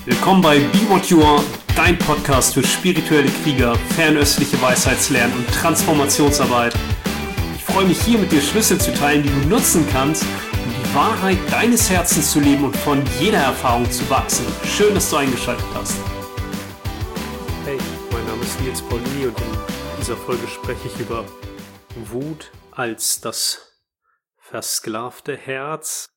Willkommen bei Be What You Are, dein Podcast für spirituelle Krieger, fernöstliche Weisheitslernen und Transformationsarbeit. Ich freue mich hier mit dir Schlüssel zu teilen, die du nutzen kannst, um die Wahrheit deines Herzens zu leben und von jeder Erfahrung zu wachsen. Schön, dass du eingeschaltet hast. Hey, mein Name ist Nils Paulini und in dieser Folge spreche ich über Wut als das versklavte Herz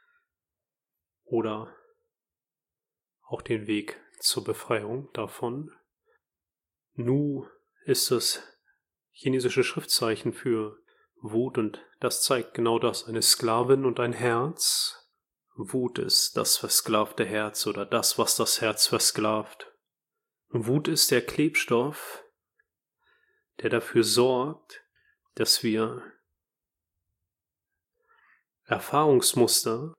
oder auch den Weg zur Befreiung davon. Nu ist das chinesische Schriftzeichen für Wut und das zeigt genau das, eine Sklavin und ein Herz. Wut ist das versklavte Herz oder das, was das Herz versklavt. Wut ist der Klebstoff, der dafür sorgt, dass wir Erfahrungsmuster,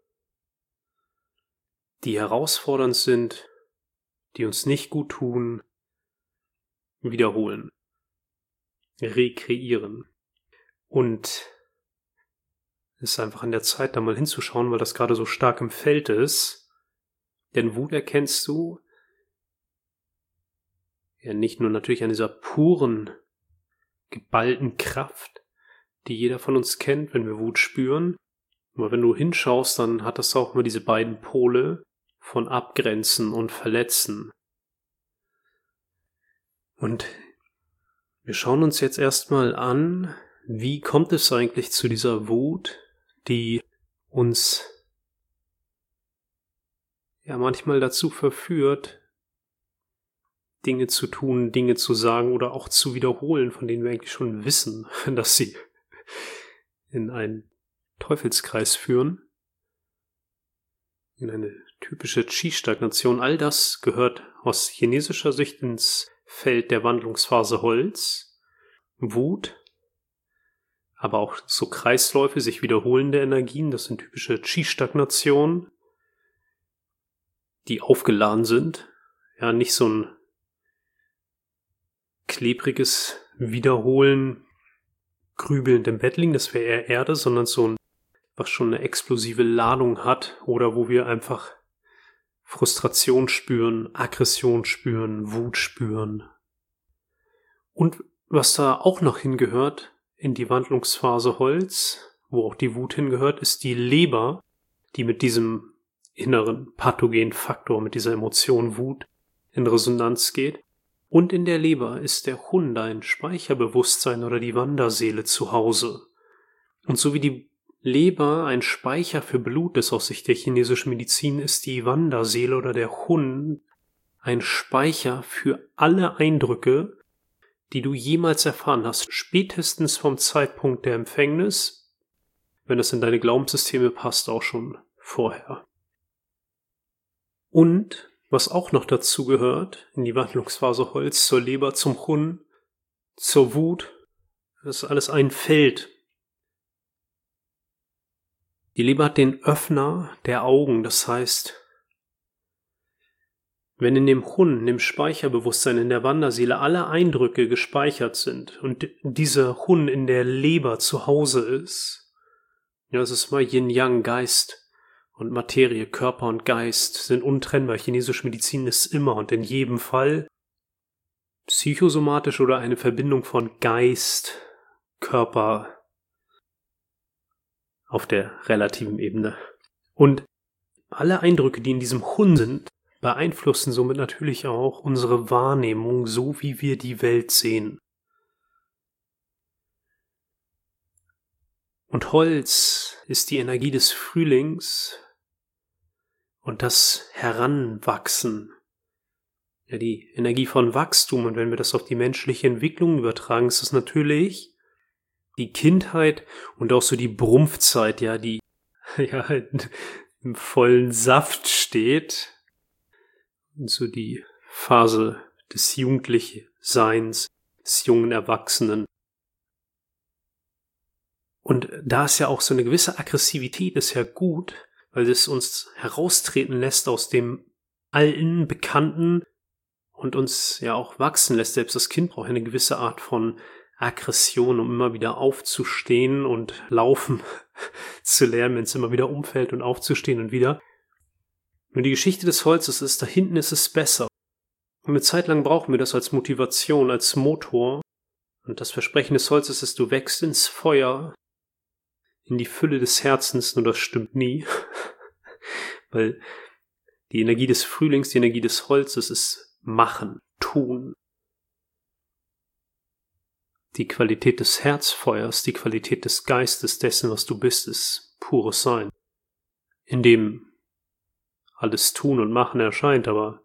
die herausfordernd sind, die uns nicht gut tun, wiederholen, rekreieren. Und es ist einfach an der Zeit, da mal hinzuschauen, weil das gerade so stark im Feld ist. Denn Wut erkennst du ja nicht nur natürlich an dieser puren, geballten Kraft, die jeder von uns kennt, wenn wir Wut spüren. Aber wenn du hinschaust, dann hat das auch immer diese beiden Pole von Abgrenzen und Verletzen. Und wir schauen uns jetzt erstmal an, wie kommt es eigentlich zu dieser Wut, die uns ja manchmal dazu verführt, Dinge zu tun, Dinge zu sagen oder auch zu wiederholen, von denen wir eigentlich schon wissen, dass sie in einen Teufelskreis führen, in eine typische Qi-Stagnation. All das gehört aus chinesischer Sicht ins Feld der Wandlungsphase Holz, Wut, aber auch so Kreisläufe, sich wiederholende Energien, das sind typische Qi-Stagnationen, die aufgeladen sind, ja, nicht so ein klebriges Wiederholen, grübelnd im Bett liegen, das wäre eher Erde, sondern so ein, was schon eine explosive Ladung hat oder wo wir einfach Frustration spüren, Aggression spüren, Wut spüren. Und was da auch noch hingehört in die Wandlungsphase Holz, wo auch die Wut hingehört, ist die Leber, die mit diesem inneren pathogenen Faktor, mit dieser Emotion Wut in Resonanz geht. Und in der Leber ist der Hun, ein Speicherbewusstsein oder die Wanderseele zu Hause. Und so wie die Leber ein Speicher für Blut ist aus Sicht der chinesischen Medizin, ist die Wanderseele oder der Hun ein Speicher für alle Eindrücke, die du jemals erfahren hast, spätestens vom Zeitpunkt der Empfängnis, wenn das in deine Glaubenssysteme passt, auch schon vorher. Und was auch noch dazu gehört, in die Wandlungsphase Holz, zur Leber, zum Hun, zur Wut, das ist alles ein Feld. Die Leber hat den Öffner der Augen, das heißt, wenn in dem Hun, in dem Speicherbewusstsein, in der Wanderseele alle Eindrücke gespeichert sind und dieser Hun in der Leber zu Hause ist, ja, das ist mal Yin-Yang, Geist und Materie, Körper und Geist sind untrennbar. Chinesische Medizin ist immer und in jedem Fall psychosomatisch oder eine Verbindung von Geist, Körper auf der relativen Ebene. Und alle Eindrücke, die in diesem Hun sind, beeinflussen somit natürlich auch unsere Wahrnehmung, so wie wir die Welt sehen. Und Holz ist die Energie des Frühlings und das Heranwachsen, ja, die Energie von Wachstum. Und wenn wir das auf die menschliche Entwicklung übertragen, ist es natürlich die Kindheit und auch so die Brumpfzeit, ja, die ja im vollen Saft steht. Und so die Phase des Jugendlichseins, des jungen Erwachsenen. Und da ist ja auch so eine gewisse Aggressivität, ist ja gut, weil es uns heraustreten lässt aus dem alten, bekannten und uns ja auch wachsen lässt. Selbst das Kind braucht eine gewisse Art von Aggression, um immer wieder aufzustehen und laufen zu lernen, wenn es immer wieder umfällt und aufzustehen und wieder. Nur die Geschichte des Holzes ist, da hinten ist es besser. Und eine Zeit lang brauchen wir das als Motivation, als Motor. Und das Versprechen des Holzes ist, du wächst ins Feuer, in die Fülle des Herzens, nur das stimmt nie. Weil die Energie des Frühlings, die Energie des Holzes ist machen, tun. Die Qualität des Herzfeuers, die Qualität des Geistes, dessen, was du bist, ist pures Sein. In dem alles Tun und Machen erscheint, aber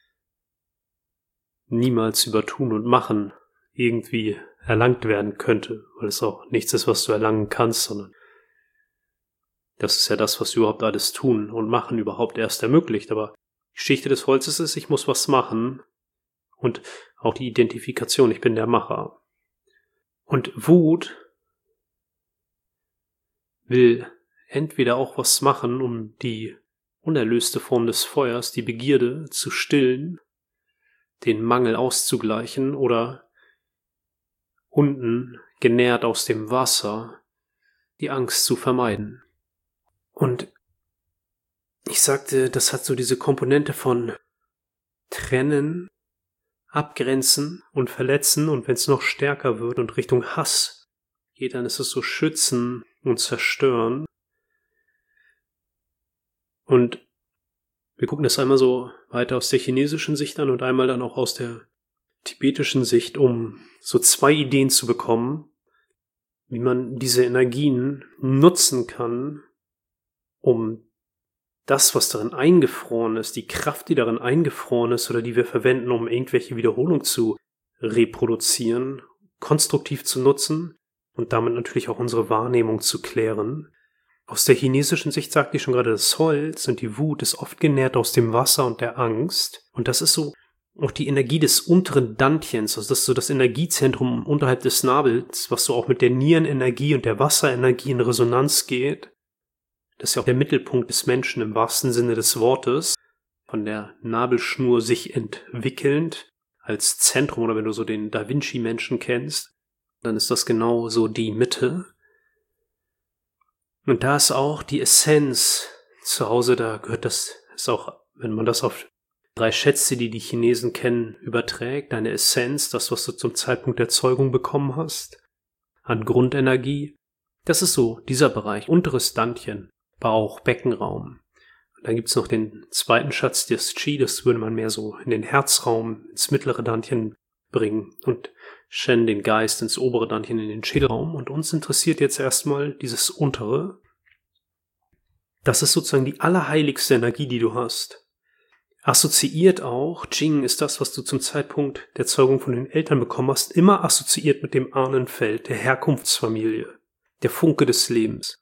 niemals über Tun und Machen irgendwie erlangt werden könnte, weil es auch nichts ist, was du erlangen kannst, sondern das ist ja das, was überhaupt alles Tun und Machen überhaupt erst ermöglicht. Aber die Geschichte des Holzes ist, ich muss was machen und auch die Identifikation, ich bin der Macher. Und Wut will entweder auch was machen, um die unerlöste Form des Feuers, die Begierde, zu stillen, den Mangel auszugleichen oder unten, genährt aus dem Wasser, die Angst zu vermeiden. Und ich sagte, das hat so diese Komponente von trennen, abgrenzen und verletzen, und wenn es noch stärker wird und Richtung Hass geht, dann ist es so schützen und zerstören. Und wir gucken das einmal so weiter aus der chinesischen Sicht an und einmal dann auch aus der tibetischen Sicht, um so zwei Ideen zu bekommen, wie man diese Energien nutzen kann, um das, was darin eingefroren ist, die Kraft, die darin eingefroren ist oder die wir verwenden, um irgendwelche Wiederholungen zu reproduzieren, konstruktiv zu nutzen und damit natürlich auch unsere Wahrnehmung zu klären. Aus der chinesischen Sicht sagte ich schon gerade, das Holz und die Wut ist oft genährt aus dem Wasser und der Angst. Und das ist so auch die Energie des unteren Dantchens, also das ist so das Energiezentrum unterhalb des Nabels, was so auch mit der Nierenenergie und der Wasserenergie in Resonanz geht. Das ist ja auch der Mittelpunkt des Menschen im wahrsten Sinne des Wortes, von der Nabelschnur sich entwickelnd als Zentrum, oder wenn du so den Da Vinci-Menschen kennst, dann ist das genau so die Mitte. Und da ist auch die Essenz zu Hause, da gehört das, ist auch, wenn man das auf 3 Schätze, die die Chinesen kennen, überträgt, deine Essenz, das, was du zum Zeitpunkt der Zeugung bekommen hast, an Grundenergie, das ist so dieser Bereich, unteres Dantchen, Bauch, Beckenraum. Und dann gibt's noch den zweiten Schatz, das Qi, das würde man mehr so in den Herzraum, ins mittlere Dantchen bringen, und Shen, den Geist, ins obere Dantchen, in den Schädelraum. Und uns interessiert jetzt erstmal dieses untere. Das ist sozusagen die allerheiligste Energie, die du hast. Assoziiert auch, Jing ist das, was du zum Zeitpunkt der Zeugung von den Eltern bekommen hast, immer assoziiert mit dem Ahnenfeld, der Herkunftsfamilie, der Funke des Lebens.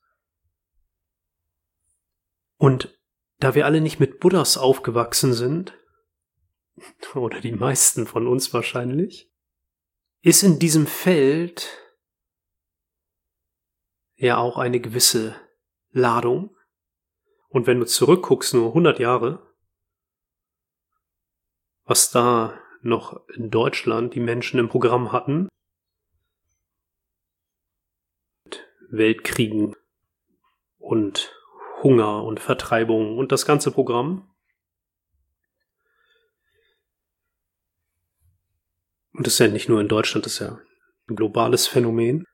Und da wir alle nicht mit Buddhas aufgewachsen sind, oder die meisten von uns wahrscheinlich, ist in diesem Feld ja auch eine gewisse Ladung. Und wenn du zurückguckst, nur 100 Jahre, was da noch in Deutschland die Menschen im Programm hatten, mit Weltkriegen und Hunger und Vertreibung und das ganze Programm. Und das ist ja nicht nur in Deutschland, das ist ja ein globales Phänomen.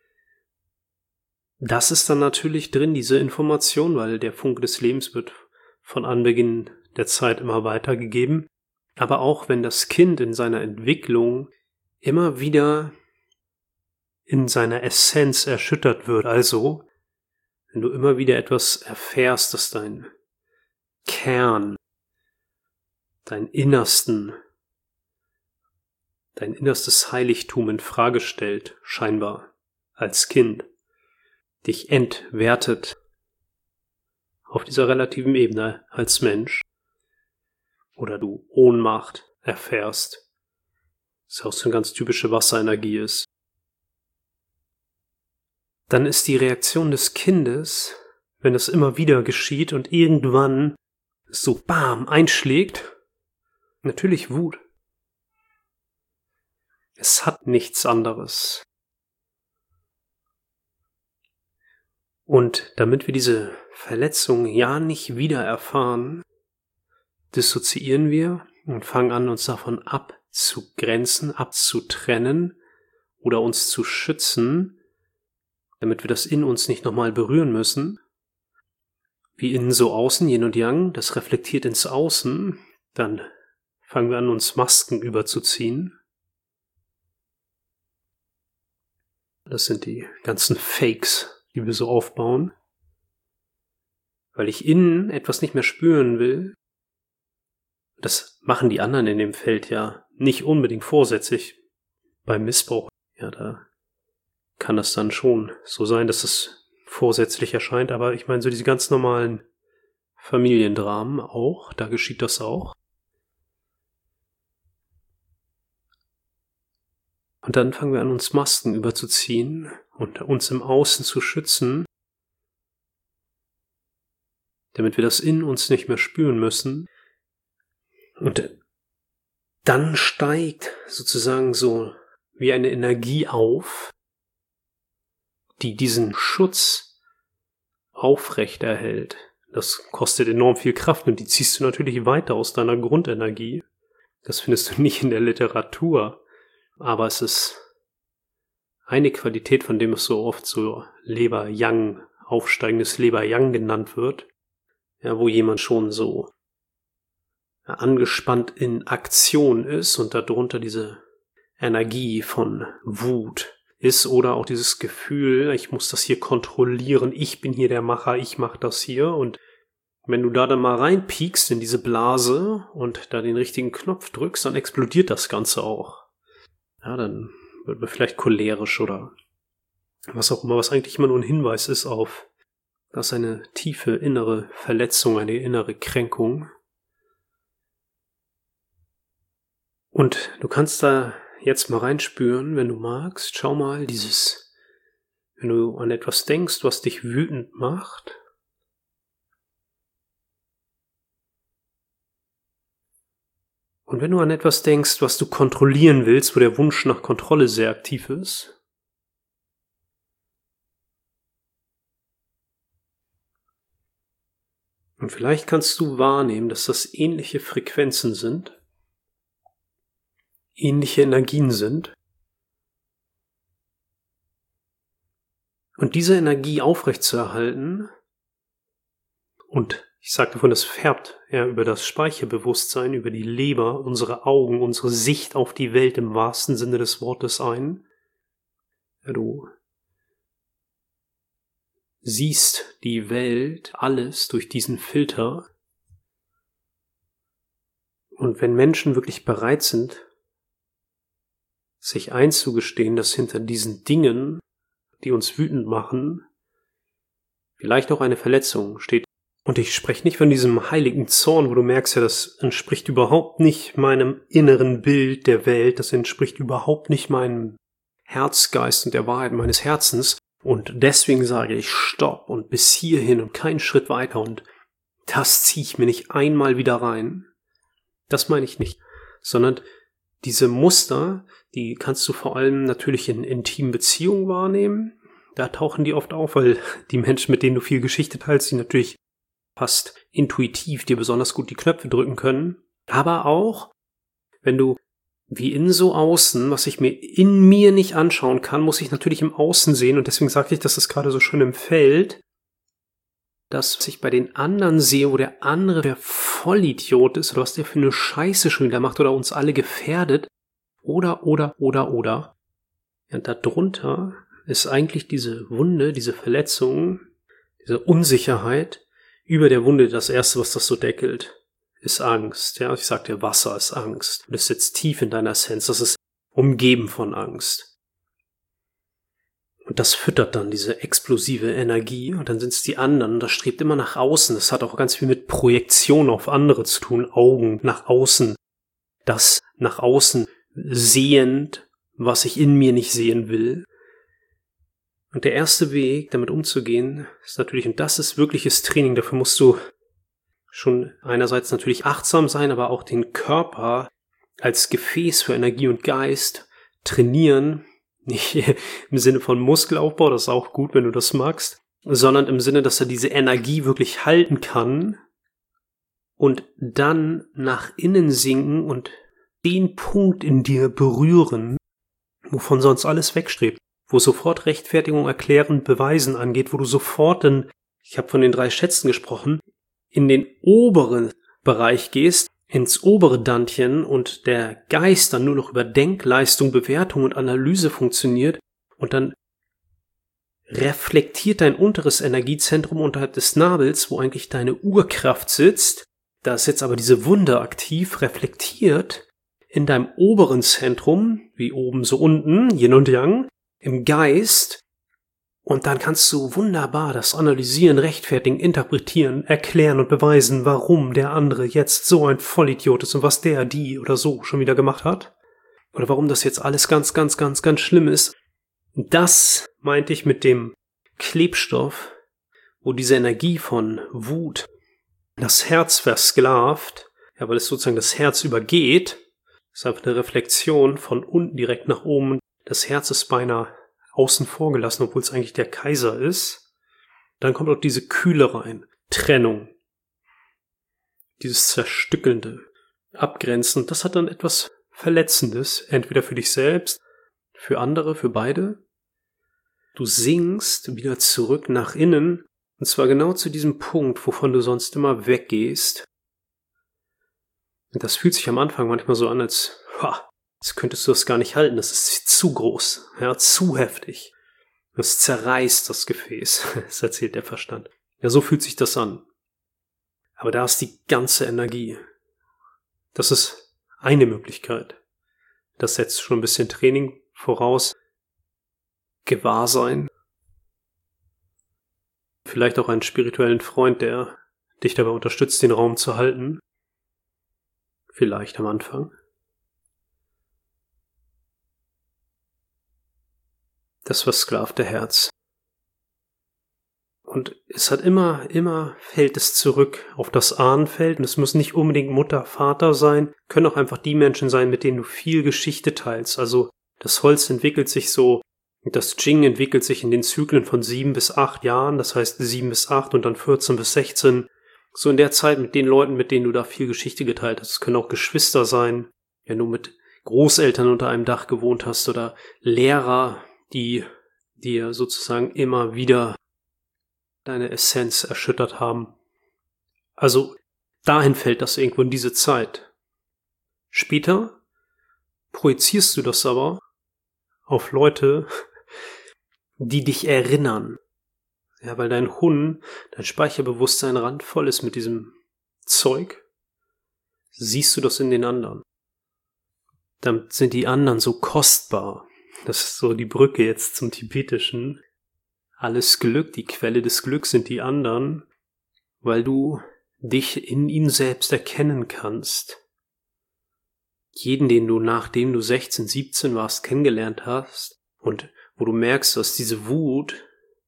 Das ist dann natürlich drin, diese Information, weil der Funke des Lebens wird von Anbeginn der Zeit immer weitergegeben. Aber auch wenn das Kind in seiner Entwicklung immer wieder in seiner Essenz erschüttert wird, also wenn du immer wieder etwas erfährst, das dein Kern, dein innerstes Heiligtum in Frage stellt, scheinbar als Kind, dich entwertet auf dieser relativen Ebene als Mensch, oder du Ohnmacht erfährst, was ja auch so eine ganz typische Wasserenergie ist, dann ist die Reaktion des Kindes, wenn das immer wieder geschieht und irgendwann so bam einschlägt, natürlich Wut. Es hat nichts anderes. Und damit wir diese Verletzung ja nicht wieder erfahren, dissoziieren wir und fangen an, uns davon abzugrenzen, abzutrennen oder uns zu schützen, damit wir das in uns nicht nochmal berühren müssen. Wie innen so außen, Yin und Yang, das reflektiert ins Außen, dann fangen wir an, uns Masken überzuziehen. Das sind die ganzen Fakes, die wir so aufbauen. Weil ich innen etwas nicht mehr spüren will. Das machen die anderen in dem Feld ja nicht unbedingt vorsätzlich. Beim Missbrauch, ja, da kann das dann schon so sein, dass es vorsätzlich erscheint. Aber ich meine, so diese ganz normalen Familiendramen auch, da geschieht das auch. Und dann fangen wir an, uns Masken überzuziehen und uns im Außen zu schützen, damit wir das in uns nicht mehr spüren müssen. Und dann steigt sozusagen so wie eine Energie auf, die diesen Schutz aufrechterhält. Das kostet enorm viel Kraft und die ziehst du natürlich weiter aus deiner Grundenergie. Das findest du nicht in der Literatur. Aber es ist eine Qualität, von dem es so oft so Leber-Yang, aufsteigendes Leber-Yang genannt wird, ja, wo jemand schon so angespannt in Aktion ist und darunter diese Energie von Wut ist oder auch dieses Gefühl, ich muss das hier kontrollieren, ich bin hier der Macher, ich mache das hier. Und wenn du da dann mal reinpiekst in diese Blase und da den richtigen Knopf drückst, dann explodiert das Ganze auch. Ja, dann wird man vielleicht cholerisch oder was auch immer, was eigentlich immer nur ein Hinweis ist auf, dass eine tiefe innere Verletzung, eine innere Kränkung. Und du kannst da jetzt mal reinspüren, wenn du magst. Schau mal, wenn du an etwas denkst, was dich wütend macht, und wenn du an etwas denkst, was du kontrollieren willst, wo der Wunsch nach Kontrolle sehr aktiv ist, und vielleicht kannst du wahrnehmen, dass das ähnliche Frequenzen sind, ähnliche Energien sind, und diese Energie aufrechtzuerhalten, und ich sage davon, das färbt ja über das Speicherbewusstsein, über die Leber, unsere Augen, unsere Sicht auf die Welt im wahrsten Sinne des Wortes ein. Ja, du siehst die Welt, alles durch diesen Filter. Und wenn Menschen wirklich bereit sind, sich einzugestehen, dass hinter diesen Dingen, die uns wütend machen, vielleicht auch eine Verletzung steht. Und ich spreche nicht von diesem heiligen Zorn, wo du merkst, ja, das entspricht überhaupt nicht meinem inneren Bild der Welt, das entspricht überhaupt nicht meinem Herzgeist und der Wahrheit meines Herzens. Und deswegen sage ich Stopp und bis hierhin und keinen Schritt weiter und das ziehe ich mir nicht einmal wieder rein. Das meine ich nicht, sondern diese Muster, die kannst du vor allem natürlich in intimen Beziehungen wahrnehmen. Da tauchen die oft auf, weil die Menschen, mit denen du viel Geschichte teilst, die natürlich fast intuitiv dir besonders gut die Knöpfe drücken können. Aber auch, wenn du wie innen so außen, was ich mir in mir nicht anschauen kann, muss ich natürlich im Außen sehen. Und deswegen sagte ich, dass das gerade so schön im Feld, dass ich bei den anderen sehe, wo der andere der Vollidiot ist oder was der für eine Scheiße schon wieder macht oder uns alle gefährdet. Oder. Ja, darunter ist eigentlich diese Wunde, diese Verletzung, diese Unsicherheit. Über der Wunde, das Erste, was das so deckelt, ist Angst. Ja, ich sagte, Wasser ist Angst. Und es sitzt tief in deiner Essenz. Das ist umgeben von Angst. Und das füttert dann diese explosive Energie. Und dann sind es die anderen. Und das strebt immer nach außen. Das hat auch ganz viel mit Projektion auf andere zu tun. Augen nach außen. Das nach außen sehend, was ich in mir nicht sehen will. Und der erste Weg, damit umzugehen, ist natürlich, und das ist wirkliches Training, dafür musst du schon einerseits natürlich achtsam sein, aber auch den Körper als Gefäß für Energie und Geist trainieren. Nicht im Sinne von Muskelaufbau, das ist auch gut, wenn du das magst, sondern im Sinne, dass er diese Energie wirklich halten kann und dann nach innen sinken und den Punkt in dir berühren, wovon sonst alles wegstrebt, wo sofort Rechtfertigung, Erklären, Beweisen angeht, wo du sofort ich habe von den 3 Schätzen gesprochen, in den oberen Bereich gehst, ins obere Dantchen und der Geist dann nur noch über Denkleistung, Bewertung und Analyse funktioniert und dann reflektiert dein unteres Energiezentrum unterhalb des Nabels, wo eigentlich deine Urkraft sitzt. Da ist jetzt aber diese Wunde aktiv, reflektiert in deinem oberen Zentrum, wie oben so unten, Yin und Yang, im Geist. Und dann kannst du wunderbar das analysieren, rechtfertigen, interpretieren, erklären und beweisen, warum der andere jetzt so ein Vollidiot ist und was der, die oder so schon wieder gemacht hat. Oder warum das jetzt alles ganz, ganz, ganz, ganz schlimm ist. Das meinte ich mit dem Klebstoff, wo diese Energie von Wut das Herz versklavt, ja, weil es sozusagen das Herz übergeht. Das ist einfach eine Reflexion von unten direkt nach oben. Das Herz ist beinahe außen vor gelassen, obwohl es eigentlich der Kaiser ist. Dann kommt auch diese Kühle rein. Trennung. Dieses Zerstückelnde. Abgrenzen. Das hat dann etwas Verletzendes. Entweder für dich selbst, für andere, für beide. Du sinkst wieder zurück nach innen. Und zwar genau zu diesem Punkt, wovon du sonst immer weggehst. Und das fühlt sich am Anfang manchmal so an, als könntest du das gar nicht halten. Das ist zu groß, ja, zu heftig. Das zerreißt das Gefäß. Das erzählt der Verstand. Ja, so fühlt sich das an. Aber da ist die ganze Energie. Das ist eine Möglichkeit. Das setzt schon ein bisschen Training voraus. Gewahrsein. Vielleicht auch einen spirituellen Freund, der dich dabei unterstützt, den Raum zu halten. Vielleicht am Anfang. Das versklavte Herz. Und es hat immer fällt es zurück auf das Ahnenfeld. Und es muss nicht unbedingt Mutter, Vater sein. Können auch einfach die Menschen sein, mit denen du viel Geschichte teilst. Also das Holz entwickelt sich so, das Jing entwickelt sich in den Zyklen von 7 bis 8 Jahren. Das heißt 7 bis 8 und dann 14 bis 16. So in der Zeit mit den Leuten, mit denen du da viel Geschichte geteilt hast. Es können auch Geschwister sein, wenn du mit Großeltern unter einem Dach gewohnt hast oder Lehrer, die dir sozusagen immer wieder deine Essenz erschüttert haben. Also dahin fällt das irgendwo in diese Zeit. Später projizierst du das aber auf Leute, die dich erinnern. Ja, weil dein Speicherbewusstsein randvoll ist mit diesem Zeug, siehst du das in den anderen. Dann sind die anderen so kostbar. Das ist so die Brücke jetzt zum Tibetischen. Alles Glück, die Quelle des Glücks sind die anderen, weil du dich in ihnen selbst erkennen kannst. Jeden, den du nachdem du 16, 17 warst, kennengelernt hast und wo du merkst, dass diese Wut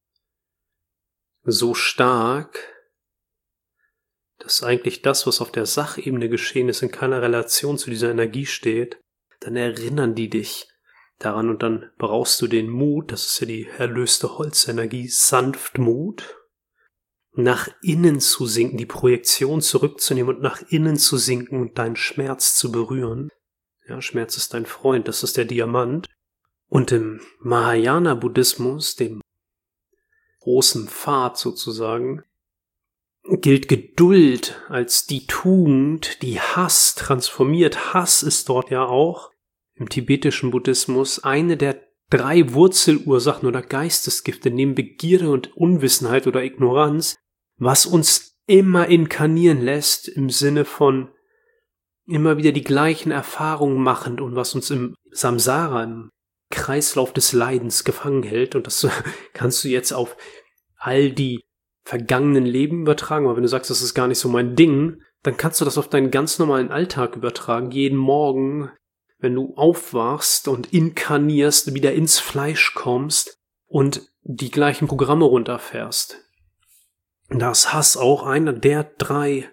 so stark, dass eigentlich das, was auf der Sachebene geschehen ist, in keiner Relation zu dieser Energie steht, dann erinnern die dich daran und dann brauchst du den Mut, das ist ja die erlöste Holzenergie, Sanftmut, nach innen zu sinken, die Projektion zurückzunehmen und nach innen zu sinken und deinen Schmerz zu berühren. Ja, Schmerz ist dein Freund, das ist der Diamant. Und im Mahayana-Buddhismus, dem großen Pfad sozusagen, gilt Geduld als die Tugend, die Hass transformiert. Hass ist dort ja auch im tibetischen Buddhismus eine der 3 Wurzelursachen oder Geistesgifte neben Begierde und Unwissenheit oder Ignoranz, was uns immer inkarnieren lässt im Sinne von immer wieder die gleichen Erfahrungen machend und was uns im Samsara, im Kreislauf des Leidens gefangen hält. Und das kannst du jetzt auf all die vergangenen Leben übertragen, aber wenn du sagst, das ist gar nicht so mein Ding, dann kannst du das auf deinen ganz normalen Alltag übertragen. Jeden Morgen, wenn du aufwachst und inkarnierst, wieder ins Fleisch kommst und die gleichen Programme runterfährst. Da ist Hass auch einer der 3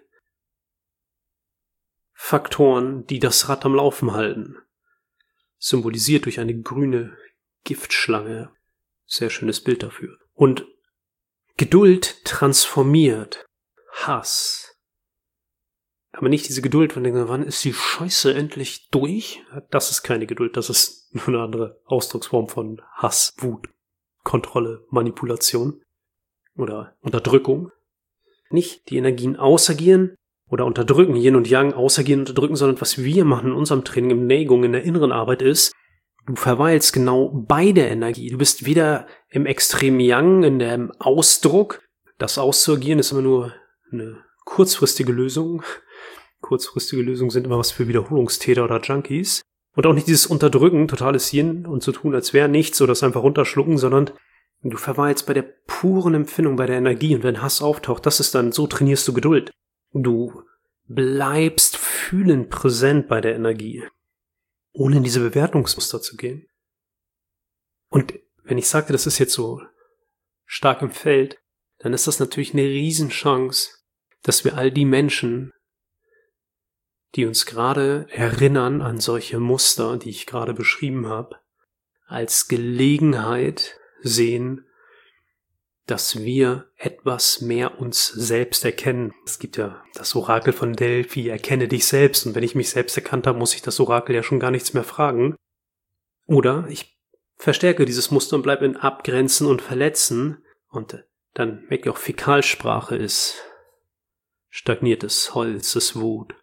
Faktoren, die das Rad am Laufen halten. Symbolisiert durch eine grüne Giftschlange. Sehr schönes Bild dafür. Und Geduld transformiert Hass. Aber nicht diese Geduld von denken, wann ist die Scheiße endlich durch? Das ist keine Geduld, das ist nur eine andere Ausdrucksform von Hass, Wut, Kontrolle, Manipulation oder Unterdrückung. Nicht die Energien ausagieren oder unterdrücken, Yin und Yang ausagieren, unterdrücken, sondern was wir machen in unserem Training, in Neigung, in der inneren Arbeit ist, du verweilst genau bei der Energie. Du bist weder im Extrem Yang, in dem Ausdruck. Das auszuagieren ist immer nur eine kurzfristige Lösung. Kurzfristige Lösungen sind immer was für Wiederholungstäter oder Junkies. Und auch nicht dieses Unterdrücken, totales Yin und zu tun, als wäre nichts oder es einfach runterschlucken, sondern du verweilst bei der puren Empfindung, bei der Energie. Und wenn Hass auftaucht, das ist dann, so trainierst du Geduld. Du bleibst fühlend präsent bei der Energie, ohne in diese Bewertungsmuster zu gehen. Und wenn ich sagte, das ist jetzt so stark im Feld, dann ist das natürlich eine Riesenchance, dass wir all die Menschen, die uns gerade erinnern an solche Muster, die ich gerade beschrieben habe, als Gelegenheit sehen, dass wir etwas mehr uns selbst erkennen. Es gibt ja das Orakel von Delphi, erkenne dich selbst. Und wenn ich mich selbst erkannt habe, muss ich das Orakel ja schon gar nichts mehr fragen. Oder ich verstärke dieses Muster und bleibe in Abgrenzen und Verletzen. Und dann merke ich auch, Fäkalsprache ist stagniertes Holz, ist Wut.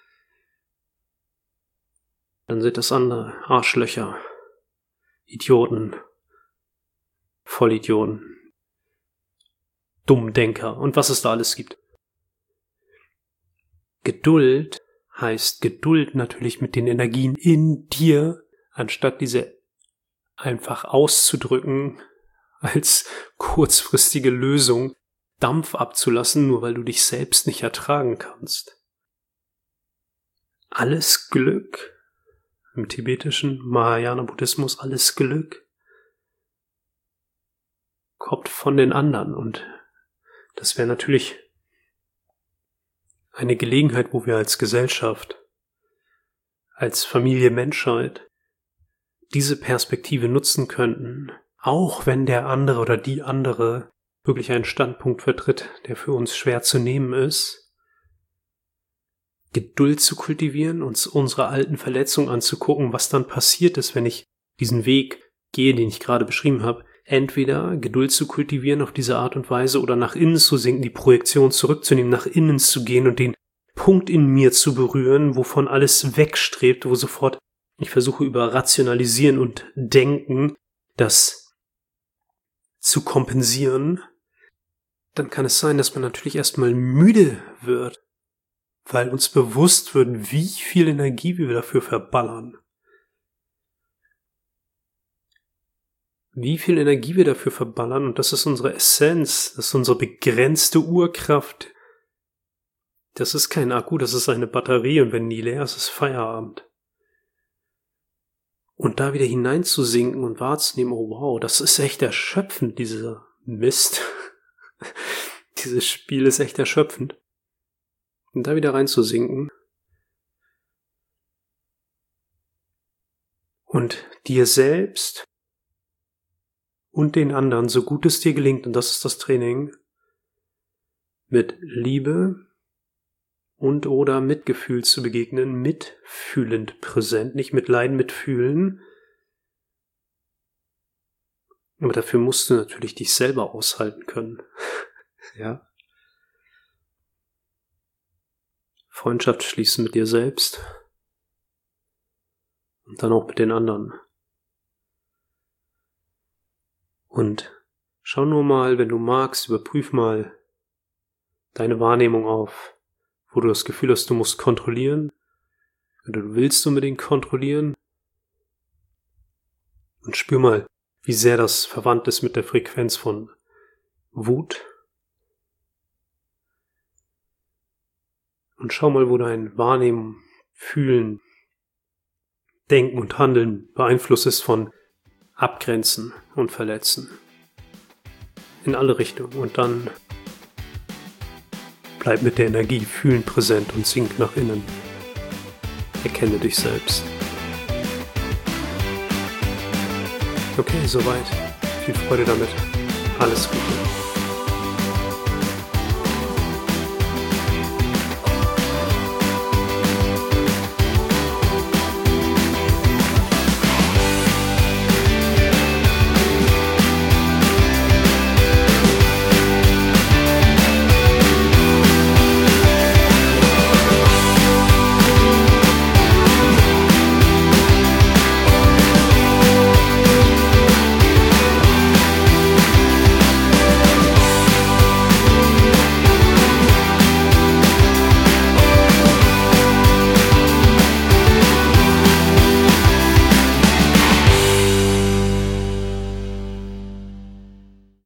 Dann sind das andere Arschlöcher, Idioten, Vollidioten, Dummdenker und was es da alles gibt. Geduld heißt Geduld natürlich mit den Energien in dir, anstatt diese einfach auszudrücken als kurzfristige Lösung, Dampf abzulassen, nur weil du dich selbst nicht ertragen kannst. Alles Glück, im tibetischen Mahayana-Buddhismus, alles Glück kommt von den anderen und das wäre natürlich eine Gelegenheit, wo wir als Gesellschaft, als Familie Menschheit diese Perspektive nutzen könnten, auch wenn der andere oder die andere wirklich einen Standpunkt vertritt, der für uns schwer zu nehmen ist, Geduld zu kultivieren, uns unsere alten Verletzungen anzugucken, was dann passiert ist, wenn ich diesen Weg gehe, den ich gerade beschrieben habe, entweder Geduld zu kultivieren auf diese Art und Weise oder nach innen zu sinken, die Projektion zurückzunehmen, nach innen zu gehen und den Punkt in mir zu berühren, wovon alles wegstrebt, wo sofort ich versuche über Rationalisieren und Denken das zu kompensieren, dann kann es sein, dass man natürlich erstmal müde wird, weil uns bewusst wird, wie viel Energie wir dafür verballern. Wie viel Energie wir dafür verballern, und das ist unsere Essenz, das ist unsere begrenzte Urkraft. Das ist kein Akku, das ist eine Batterie, und wenn die leer ist, ist Feierabend. Und da wieder hineinzusinken und wahrzunehmen, oh wow, das ist echt erschöpfend, dieser Mist. Dieses Spiel ist echt erschöpfend. Und da wieder reinzusinken und dir selbst und den anderen, so gut es dir gelingt, und das ist das Training, mit Liebe und oder Mitgefühl zu begegnen, mitfühlend präsent, nicht mit Leiden, mitfühlen. Aber dafür musst du natürlich dich selber aushalten können. Ja. Freundschaft schließen mit dir selbst und dann auch mit den anderen. Und schau nur mal, wenn du magst, überprüf mal deine Wahrnehmung auf, wo du das Gefühl hast, du musst kontrollieren oder du willst unbedingt kontrollieren, und spür mal, wie sehr das verwandt ist mit der Frequenz von Wut. Und schau mal, wo dein Wahrnehmen, Fühlen, Denken und Handeln beeinflusst ist von Abgrenzen und Verletzen. In alle Richtungen. Und dann bleib mit der Energie fühlen präsent und sink nach innen. Erkenne dich selbst. Okay, soweit. Viel Freude damit. Alles Gute.